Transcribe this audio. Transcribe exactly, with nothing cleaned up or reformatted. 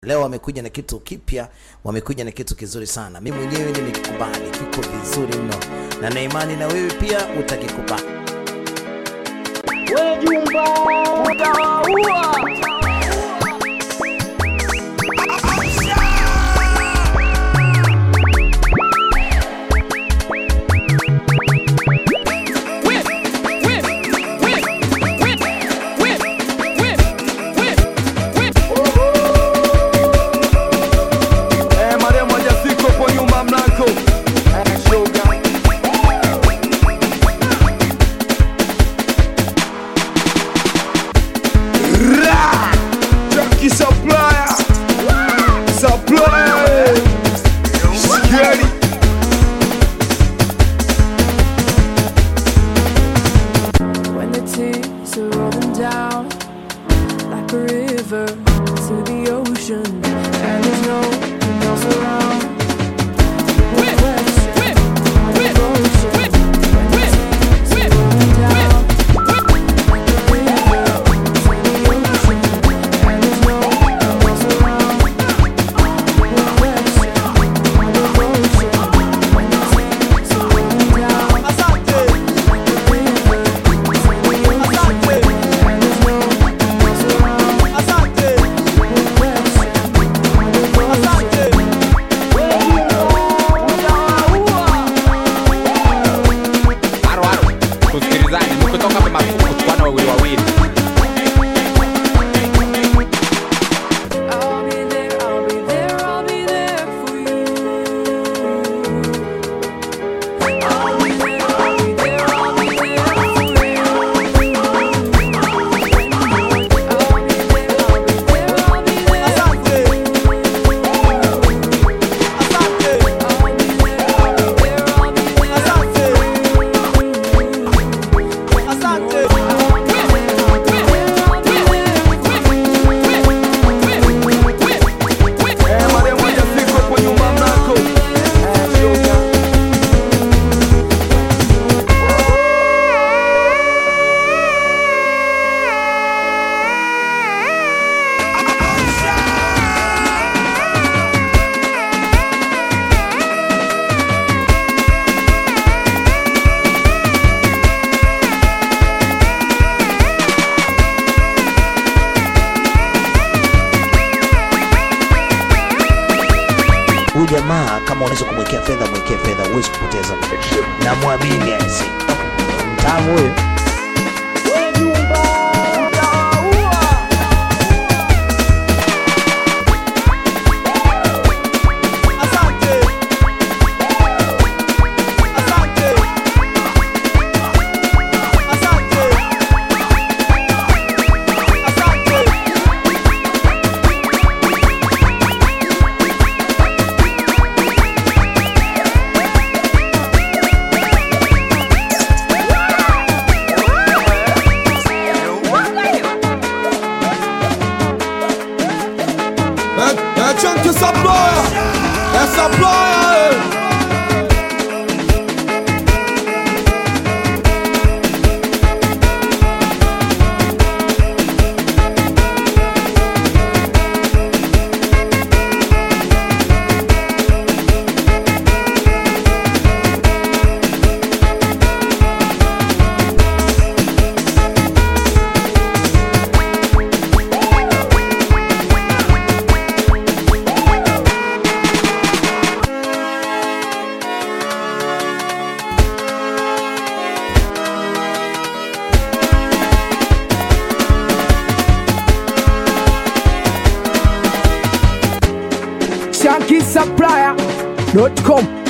Leo wamekuja na kitu kipya, wamekuja na kitu kizuri sana. Mimi mwenyewe nimekikubali, kiko vizuri mno. Na na imani na wewe pia utakikubali. Wewe jumba utaua. Supplier, supplier, scary. When the tears are rolling down like a river to the ocean, and there's no one else around. Huyu jamaa kama unaweza kumwekea fedha, mwekee fedha, huwezi kupoteza. Na muamini guys. Mtamu huyo. Wewe jumba utaua. Asante. Asante. Asante. Asante. É chunk que supplier, é supplier. Shanky Supplier dot com